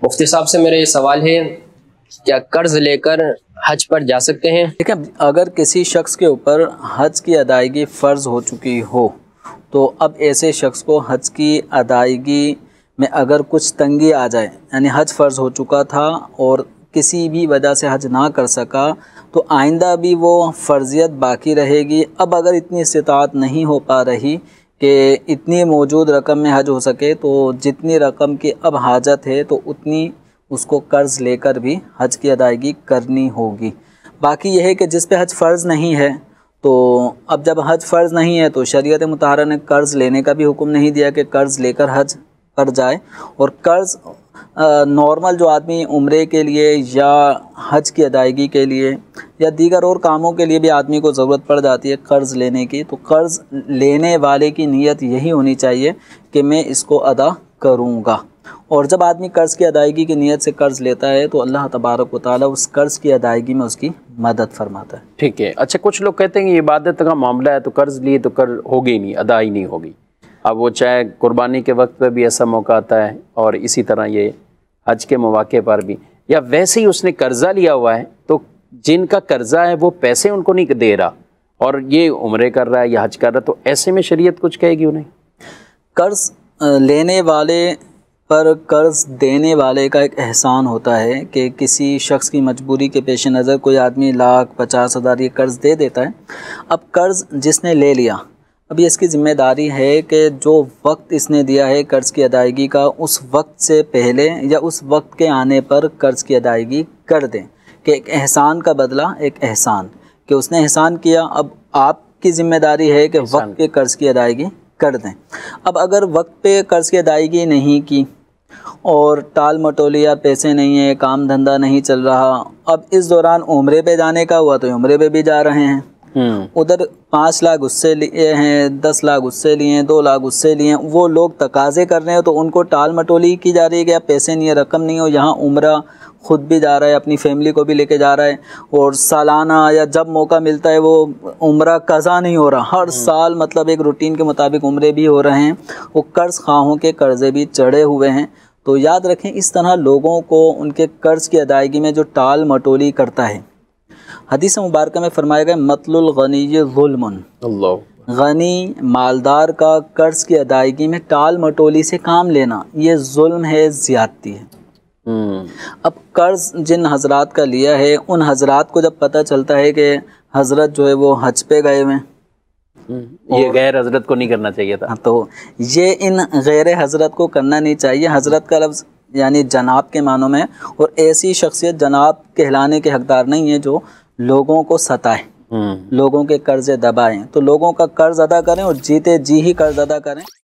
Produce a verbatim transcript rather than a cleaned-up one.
मुफ्ती साहब से मेरा ये सवाल है, क्या कर्ज लेकर हज पर जा सकते हैं? ठीक है, अगर किसी शख्स के ऊपर हज की अदायगी फ़र्ज़ हो चुकी हो तो अब ऐसे शख्स को हज की अदायगी में अगर कुछ तंगी आ जाए, यानी हज फ़र्ज़ हो चुका था और किसी भी वजह से हज ना कर सका, तो आइंदा भी वो फ़र्ज़ियत बाकी रहेगी। अब अगर इतनी इस्तिताअत नहीं हो पा रही कि इतनी मौजूद रकम में हज हो सके, तो जितनी रकम की अब हाजत है तो उतनी उसको कर्ज़ लेकर भी हज की अदायगी करनी होगी। बाकी यह है कि जिस पे हज फ़र्ज़ नहीं है, तो अब जब हज फ़र्ज़ नहीं है तो शरीयत मुतहरा ने कर्ज़ लेने का भी हुक्म नहीं दिया कि कर्ज़ लेकर हज पर जाए। और कर्ज़ नॉर्मल जो आदमी उम्रे के लिए या हज की अदायगी के लिए या दीगर और कामों के लिए भी आदमी को ज़रूरत पड़ जाती है कर्ज़ लेने की, तो कर्ज़ लेने वाले की नीयत यही होनी चाहिए कि मैं इसको अदा करूँगा। और जब आदमी कर्ज़ की अदायगी की नीयत से कर्ज़ लेता है तो अल्लाह तबारक व तआला उस कर्ज़ की अदायगी में उसकी मदद फरमाता है। ठीक है। अच्छा, कुछ लोग कहते हैं कि इबादत का मामला है तो कर्ज़ लिए तो कर होगी नहीं, अदा ही नहीं होगी। अब वो चाहे कुर्बानी के वक्त पे भी ऐसा मौका आता है और इसी तरह ये हज के मौके पर भी, या वैसे ही उसने कर्ज़ा लिया हुआ है तो जिनका कर्ज़ा है वो पैसे उनको नहीं दे रहा और ये उम्रे कर रहा है या हज कर रहा है, तो ऐसे में शरीयत कुछ कहेगी उन्हें? कर्ज़ लेने वाले पर कर्ज़ देने वाले का एक एहसान होता है कि किसी शख्स की मजबूरी के पेश नज़र कोई आदमी लाख पचास हज़ार ये कर्ज़ दे देता है। अब कर्ज़ जिसने ले लिया, अभी इसकी ज़िम्मेदारी है कि जो वक्त इसने दिया है कर्ज़ की अदायगी का, उस वक्त से पहले या उस वक्त के आने पर कर्ज़ की अदायगी कर दें। कि एक एहसान का बदला एक एहसान, कि उसने एहसान किया, अब आपकी ज़िम्मेदारी है कि वक्त पे कर्ज़ की अदायगी कर दें। अब अगर वक्त पे कर्ज़ की अदायगी नहीं की और टाल मटोलिया, पैसे नहीं है, काम धंधा नहीं चल रहा, अब इस दौरान उम्रे पे जाने का हुआ तो उम्रे पे भी जा रहे हैं, उधर पाँच लाख उससे लिए हैं, दस लाख उससे लिए हैं, दो लाख उससे लिए हैं, वो लोग तकाजे कर रहे हैं तो उनको टाल मटोली की जा रही है कि आप पैसे नहीं है, रकम नहीं हो। यहाँ उम्रा खुद भी जा रहा है, अपनी फैमिली को भी लेके जा रहा है और सालाना या जब मौका मिलता है वो उम्रा कज़ा नहीं हो रहा, हर साल मतलब एक रूटीन के मुताबिक उम्रे भी हो रहे हैं। वो कर्ज़ खाहों के कर्ज़े भी चढ़े हुए हैं। तो याद रखें, इस तरह लोगों को उनके कर्ज़ की अदायगी में जो टाल मटोली करता है, हदीस मुबारक में फरमाया गया मतलुल गनी ज़ुल्मुन, गनी मालदार का कर्ज़ की अदायगी में टाल मटोली से काम लेना ये जुल्म है, ज़्यादती है। अब कर्ज़ जिन हजरात का लिया है, उन हजरात को जब पता चलता है कि हजरत जो है वो हज पे गए हुए, ये गैर हजरत को नहीं करना चाहिए था, तो ये इन गैर हजरत को करना नहीं चाहिए। हजरत का लफ्ज़ यानी जनाब के मानों में, और ऐसी शख्सियत जनाब कहलाने के हकदार नहीं है जो लोगों को सताए, लोगों के कर्ज़े दबाएं। तो लोगों का कर्ज़ अदा करें और जीते जी ही कर्ज़ अदा करें।